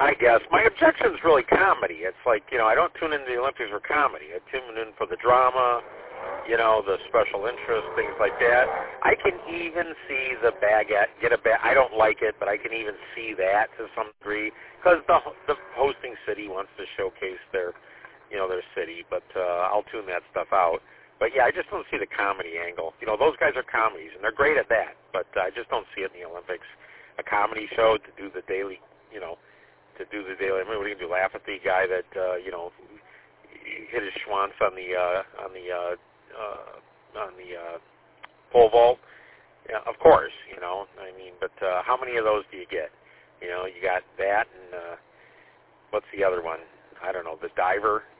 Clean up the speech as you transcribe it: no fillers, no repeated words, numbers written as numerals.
I guess. My objection is really comedy. It's like, I don't tune into the Olympics for comedy. I tune in for the drama, the special interest, things like that. I can even see the I don't like it, but I can even see that to some degree because the hosting city wants to showcase their city, but I'll tune that stuff out. But, yeah, I just don't see the comedy angle. Those guys are comedies, and they're great at that, but I just don't see it in the Olympics. A comedy show to do the daily, I mean, what are you going to do, laugh at the guy that, hit his schwanz on the pole vault? Yeah, of course, but how many of those do you get? You got that, and what's the other one? I don't know, the diver,